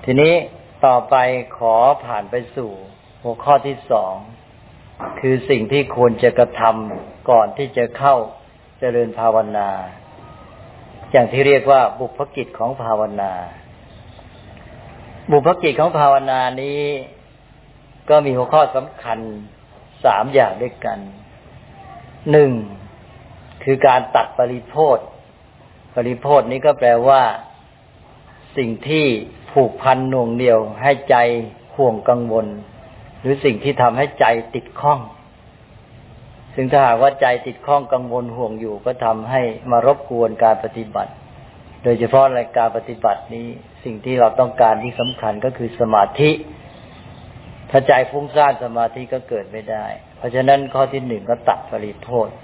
ทีนี้ต่อไปขอผ่านไปสู่หัวข้อที่สองคือสิ่งที่ควรจะกระทำก่อนที่จะเข้าเจริญภาวนาอย่างที่เรียกว่าบุพกิจของภาวนาบุพกิจของภาวนานี้ก็มีหัวข้อสำคัญ3อย่างด้วยกัน1คือการตัดปริโภทปริโภทนี้ก็แปลว่าสิ่งที่ผูกพันหน่วงเหนี่ยวให้ใจห่วงกังวลหรือสิ่งที่ทำให้ใจติดข้องซึ่งถ้าหากว่าใจติดข้องกังวลห่วงอยู่ก็ทำให้มารบกวนการปฏิบัติโดยเฉพาะในการปฏิบัตินี้สิ่งที่เราต้องการที่สำคัญก็คือสมาธิถ้าใจฟุ้งซ่านสมาธิก็เกิดไม่ได้เพราะฉะนั้นข้อที่1ก็ตัดปริโภท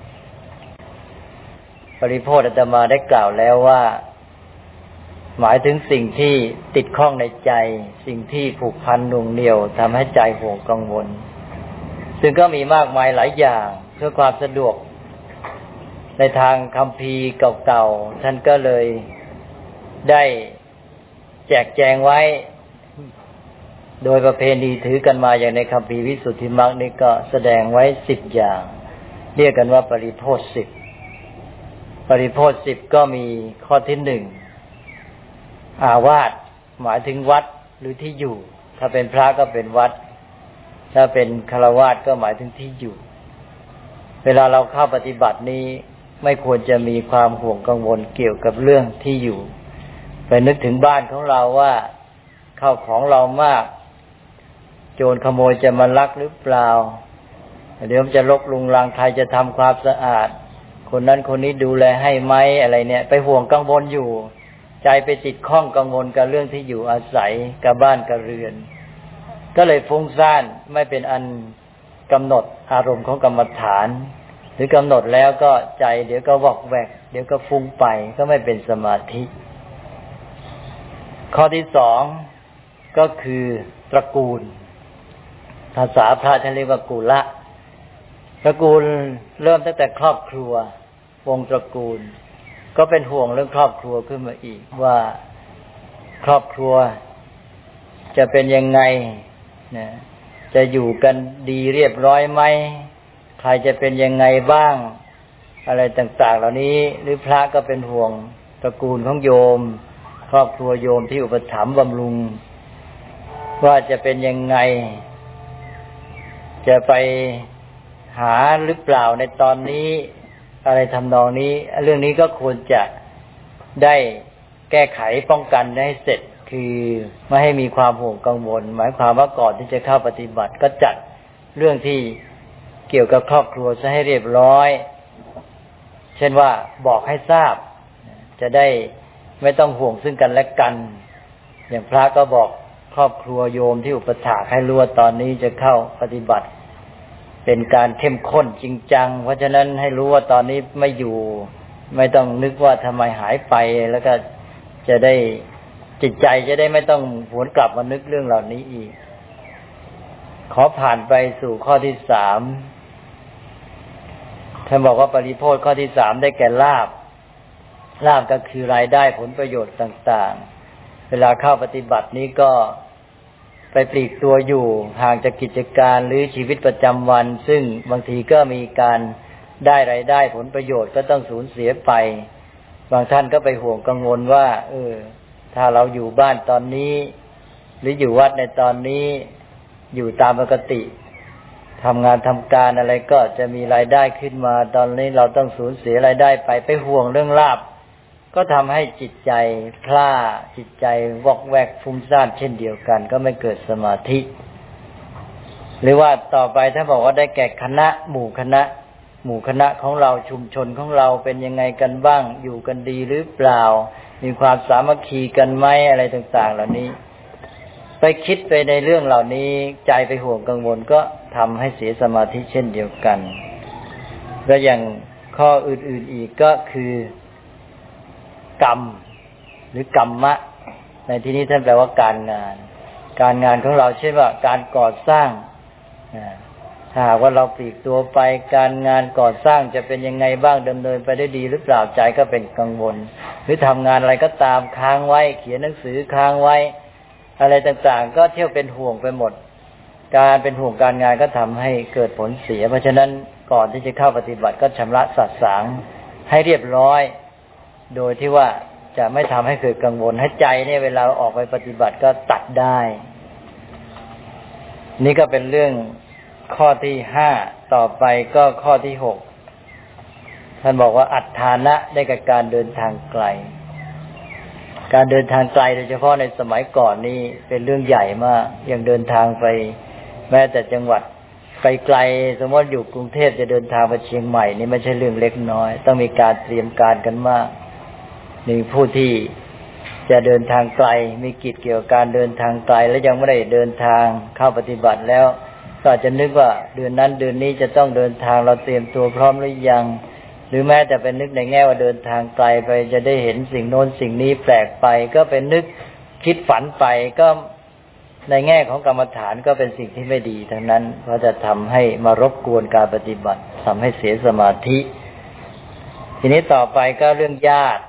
ปริโภทอาตมาได้กล่าวแล้วว่าหมายถึงสิ่งที่ติดข้องในใจสิ่งที่ผูกพันหน่วงเหนี่ยวทำให้ใจห่วงกังวลซึ่งก็มีมากมายหลายอย่างเพื่อความสะดวกในทางคัมภีร์เก่าๆท่านก็เลยได้แจกแจงไว้โดยประเพณีถือกันมาอย่างในคัมภีร์วิสุทธิมรรคนี้ก็แสดงไว้10อย่างเรียกกันว่าปริโภท10ปริโภท10ก็มีข้อที่1อาวาสหมายถึงวัดหรือที่อยู่ถ้าเป็นพระก็เป็นวัดถ้าเป็นฆราวาสก็หมายถึงที่อยู่เวลาเราเข้าปฏิบัตินี้ไม่ควรจะมีความห่วงกังวลเกี่ยวกับเรื่องที่อยู่ไปนึกถึงบ้านของเราว่าข้าวของเรามากโจรขโมยจะมาลักหรือเปล่าเดี๋ยวมันจะรกรุงรังใครจะทำความสะอาดคนนั้นคนนี้ดูแลให้ไหมอะไรเนี่ยไปห่วงกังวลอยู่ใจไปติดข้องกังวลกับเรื่องที่อยู่อาศัยกับบ้านกับเรือนก็เลยฟุ้งซ่านไม่เป็นอันกำหนดอารมณ์ของกรรมฐานหรือกำหนดแล้วก็ใจเดี๋ยวก็วอกแวกเดี๋ยวก็ฟุ้งไปก็ไม่เป็นสมาธิข้อที่2ก็คือตระกูลภาษาพระท่านเรียกว่ากุละตระกูลเริ่มตั้งแต่ครอบครัววงตระกูลก็เป็นห่วงเรื่องครอบครัวขึ้นมาอีกว่าครอบครัวจะเป็นยังไงนะจะอยู่กันดีเรียบร้อยไหมใครจะเป็นยังไงบ้างอะไรต่างๆเหล่านี้หรือพระก็เป็นห่วงตระกูลของโยมครอบครัวโยมที่อุปถัมภ์บำรุงว่าจะเป็นยังไงจะไปหาหรือเปล่าในตอนนี้อะไรทำนองนี้เรื่องนี้ก็ควรจะได้แก้ไขป้องกันให้เสร็จคือไม่ให้มีความห่วงกังวลหมายความว่าก่อนที่จะเข้าปฏิบัติก็จัดเรื่องที่เกี่ยวกับครอบครัวซะให้เรียบร้อยเช่นว่าบอกให้ทราบจะได้ไม่ต้องห่วงซึ่งกันและกันอย่างพระก็บอกครอบครัวโยมที่อุปถากให้รู้ว่าตอนนี้จะเข้าปฏิบัติเป็นการเข้มข้นจริงจังเพราะฉะนั้นให้รู้ว่าตอนนี้ไม่อยู่ไม่ต้องนึกว่าทำไมหายไปแล้วก็จะได้จิตใจจะได้ไม่ต้องหวนกลับมานึกเรื่องเหล่านี้อีกขอผ่านไปสู่ข้อที่3ท่านบอกว่าปริโภทข้อที่3ได้แก่ลาภลาภก็คือรายได้ผลประโยชน์ต่างๆเวลาเข้าปฏิบัตินี้ก็ไปปลีกตัวอยู่ห่างจากกิจการหรือชีวิตประจำวันซึ่งบางทีก็มีการได้รายได้ผลประโยชน์ก็ต้องสูญเสียไปบางท่านก็ไปห่วงกังวลว่าถ้าเราอยู่บ้านตอนนี้หรืออยู่วัดในตอนนี้อยู่ตามปกติทำงานทำการอะไรก็จะมีรายได้ขึ้นมาตอนนี้เราต้องสูญเสียรายได้ไปห่วงเรื่องลาภก็ทำให้จิตใจพล่าจิตใจวอกแวกฟุ้งซ่านเช่นเดียวกันก็ไม่เกิดสมาธิหรือว่าต่อไปถ้าบอกว่าได้แก่คณะหมู่คณะของเราชุมชนของเราเป็นยังไงกันบ้างอยู่กันดีหรือเปล่ามีความสามัคคีกันไหมอะไรต่างๆเหล่านี้ไปคิดไปในเรื่องเหล่านี้ใจไปห่วงกังวลก็ทำให้เสียสมาธิเช่นเดียวกันและอย่างข้ออื่นๆอีกก็คือกรรมหรือกรรมะในที่นี้ท่านแปลว่าการงานของเราเช่นว่าการก่อสร้างถ้าหากว่าเราปลีกตัวไปการงานก่อสร้างจะเป็นยังไงบ้างดำเนินไปได้ดีหรือเปล่าใจก็เป็นกังวลหรือทำงานอะไรก็ตามค้างไว้เขียนหนังสือค้างไว้อะไรต่างๆก็เที่ยวเป็นห่วงไปหมดการเป็นห่วงการงานก็ทำให้เกิดผลเสียเพราะฉะนั้นก่อนที่จะเข้าปฏิบัติก็ชำระสัตว์สางให้เรียบร้อยโดยที่ว่าจะไม่ทำให้เกิดกังวลให้ใจเนี่ยเวลาออกไปปฏิบัติก็ตัดได้นี่ก็เป็นเรื่องข้อที่5ต่อไปก็ข้อที่6ท่านบอกว่าอัฏฐานะได้กับการเดินทางไกลการเดินทางไกลโดยเฉพาะในสมัยก่อนนี่เป็นเรื่องใหญ่มากอย่างเดินทางไปแม้แต่จังหวัดไกลๆสมมติอยู่กรุงเทพจะเดินทางไปเชียงใหม่นี่ไม่ใช่เรื่องเล็กน้อยต้องมีการเตรียมการกันมากนี่ผู้ที่จะเดินทางไกลมีกิจเกี่ยวกับการเดินทางไกลและยังไม่ได้เดินทางเข้าปฏิบัติแล้วก็อาจจะนึกว่าเดือนนั้นเดือนนี้จะต้องเดินทางเราเตรียมตัวพร้อมหรือยังหรือแม้แต่เป็นนึกในแง่ว่าเดินทางไกลไปจะได้เห็นสิ่งโน้นสิ่งนี้แปลกไปก็เป็นนึกคิดฝันไปก็ในแง่ของกรรมฐานก็เป็นสิ่งที่ไม่ดีทั้งนั้นเพราะจะทำให้มารบกวนการปฏิบัติทำให้เสียสมาธิทีนี้ต่อไปก็เรื่องญาติ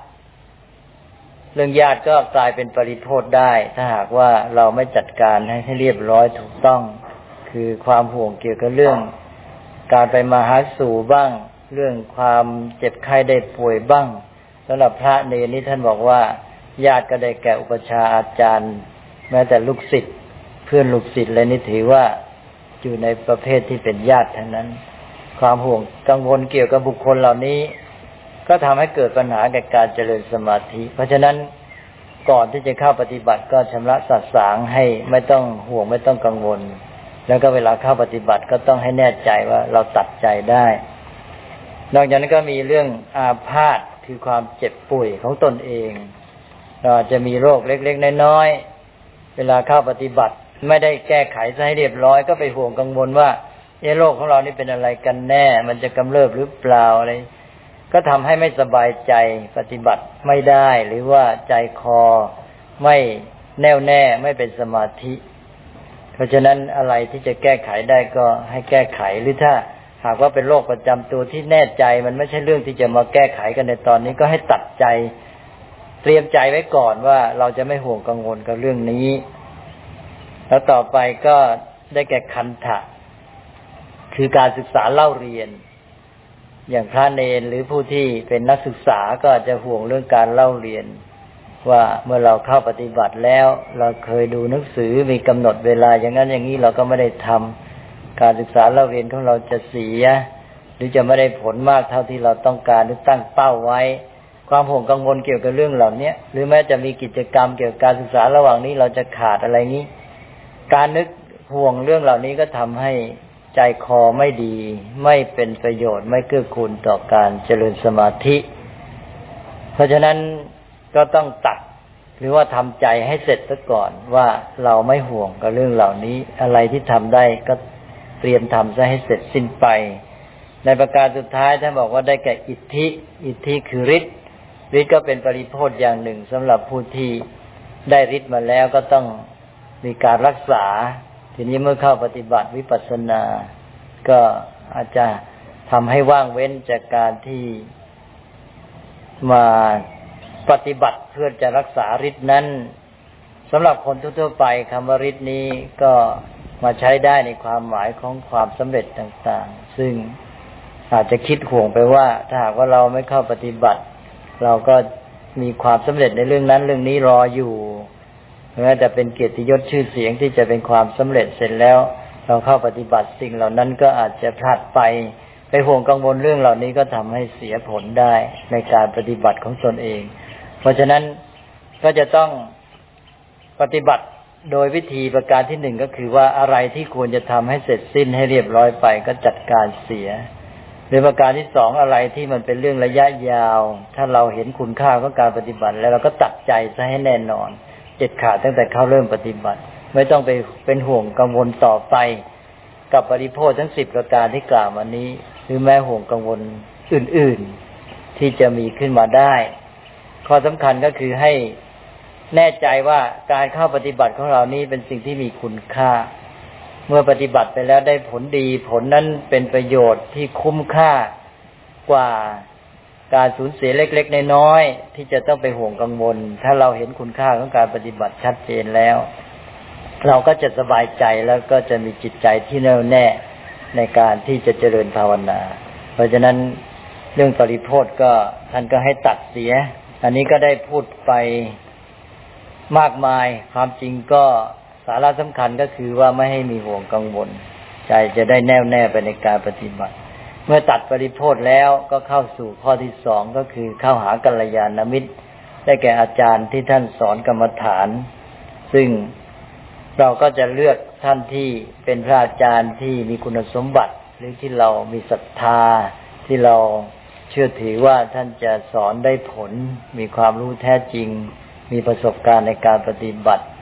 ก็กลายเป็นปริโภคได้ถ้าหากว่าเราไม่จัดการให้เรียบร้อยถูกต้องคือความห่วงเกี่ยวกับเรื่องการไปมาหาสู่บ้างเรื่องความเจ็บไข้ได้ป่วยบ้างสำหรับพระเนรนี่ท่านบอกว่าญาติก็ได้แก่อุปชฌาย์อาจารย์แม้แต่ลูกศิษย์เพื่อนลูกศิษย์อะไรนี่ถือว่าอยู่ในประเภทที่เป็นญาติทั้งนั้นความห่วงกังวลเกี่ยวกับบุคคลเหล่านี้ก็ทำให้เกิดปัญหาแก่การเจริญสมาธิเพราะฉะนั้นก่อนที่จะเข้าปฏิบัติก็ชำระสัตว์สางให้ไม่ต้องห่วงไม่ต้องกังวลแล้วก็เวลาเข้าปฏิบัติก็ต้องให้แน่ใจว่าเราตัดใจได้นอกจากนั้นก็มีเรื่องอาพาธคือความเจ็บป่วยของตนเองเราจะมีโรคเล็กๆน้อยๆเวลาเข้าปฏิบัติไม่ได้แก้ไขซะให้เรียบร้อยก็ไปห่วงกังวลว่าโรคของเรานี่เป็นอะไรกันแน่มันจะกำเริบหรือเปล่าอะไรก็ทำให้ไม่สบายใจปฏิบัติไม่ได้หรือว่าใจคอไม่แน่วแน่ไม่เป็นสมาธิเพราะฉะนั้นอะไรที่จะแก้ไขได้ก็ให้แก้ไขหรือถ้าหากว่าเป็นโรคประจำตัวที่แน่ใจมันไม่ใช่เรื่องที่จะมาแก้ไขกันในตอนนี้ก็ให้ตัดใจเตรียมใจไว้ก่อนว่าเราจะไม่ห่วงกังวลกับเรื่องนี้แล้วต่อไปก็ได้แก่คันธะคือการศึกษาเล่าเรียนอย่างพระเนรหรือผู้ที่เป็นนักศึกษาก็จะห่วงเรื่องการเล่าเรียนว่าเมื่อเราเข้าปฏิบัติแล้วเราเคยดูหนังสือมีกำหนดเวลาอย่างนั้นอย่างนี้เราก็ไม่ได้ทำการศึกษาเล่าเรียนของเราจะเสียหรือจะไม่ได้ผลมากเท่าที่เราต้องการหรือตั้งเป้าไว้ความห่วงกังวลเกี่ยวกับเรื่องเหล่านี้หรือแม้จะมีกิจกรรมเกี่ยวกับการศึกษาระหว่างนี้เราจะขาดอะไรนี้การนึกห่วงเรื่องเหล่านี้ก็ทำให้ใจคอไม่ดีไม่เป็นประโยชน์ไม่เกื้อกูลต่อการเจริญสมาธิเพราะฉะนั้นก็ต้องตัดหรือว่าทำใจให้เสร็จซะก่อนว่าเราไม่ห่วงกับเรื่องเหล่านี้อะไรที่ทำได้ก็เตรียมทำซะให้เสร็จสิ้นไปในประการสุดท้ายท่านบอกว่าได้แก่อิทธิคือฤทธิ์ก็เป็นปริโภคอย่างหนึ่งสำหรับผู้ที่ได้ฤทธิ์มาแล้วก็ต้องมีการรักษาทีนี้เมื่อเข้าปฏิบัติวิปัสสนาก็อาจจะทำให้ว่างเว้นจากการที่มาปฏิบัติเพื่อจะรักษาฤทธิ์นั้นสำหรับคนทั่วๆไปคำว่าฤทธิ์นี้ก็มาใช้ได้ในความหมายของความสำเร็จต่างๆซึ่งอาจจะคิดห่วงไปว่าถ้าหากว่าเราไม่เข้าปฏิบัติเราก็มีความสำเร็จในเรื่องนั้นเรื่องนี้รออยู่แม้แต่เป็นเกียรติยศชื่อเสียงที่จะเป็นความสำเร็จเสร็จแล้วเราเข้าปฏิบัติสิ่งเหล่านั้นก็อาจจะพลาดไปห่วงกังวลเรื่องเหล่านี้ก็ทำให้เสียผลได้ในการปฏิบัติของตนเองเพราะฉะนั้นก็จะต้องปฏิบัติโดยวิธีประการที่หนึ่งก็คือว่าอะไรที่ควรจะทำให้เสร็จสิ้นให้เรียบร้อยไปก็จัดการเสียโดยประการที่สองอะไรที่มันเป็นเรื่องระยะยาวถ้าเราเห็นคุณค่าของการปฏิบัติแล้วเราก็ตัดใจซะให้แน่นอนเด็ดขาดตั้งแต่เข้าเริ่มปฏิบัติไม่ต้องไปเป็นห่วงกังวลต่อไปกับปริโภคทั้ง10ประการที่กล่าวมานี้หรือแม้ห่วงกังวลอื่นๆที่จะมีขึ้นมาได้ข้อสำคัญก็คือให้แน่ใจว่าการเข้าปฏิบัติของเรานี้เป็นสิ่งที่มีคุณค่าเมื่อปฏิบัติไปแล้วได้ผลดีผลนั้นเป็นประโยชน์ที่คุ้มค่ากว่าการสูญเสียเล็กๆน้อยๆที่จะต้องไปห่วงกังวลถ้าเราเห็นคุณค่าของการปฏิบัติชัดเจนแล้วเราก็จะสบายใจแล้วก็จะมีจิตใจที่แน่วแน่ในการที่จะเจริญภาวนาเพราะฉะนั้นเรื่องปริโภทก็ท่านก็ให้ตัดเสียอันนี้ก็ได้พูดไปมากมายความจริงก็สาระสำคัญก็คือว่าไม่ให้มีห่วงกังวลใจจะได้แน่วแน่ไปในการปฏิบัติเมื่อตัดปริโภทแล้วก็เข้าสู่ข้อที่สองก็คือเข้าหากัลยาณมิตรได้แก่อาจารย์ที่ท่านสอนกรรมฐานซึ่งเราก็จะเลือกท่านที่เป็นพระอาจารย์ที่มีคุณสมบัติหรือที่เรามีศรัทธาที่เราเชื่อถือว่าท่านจะสอนได้ผลมีความรู้แท้จริงมีประสบการณ์ในการปฏิบัติ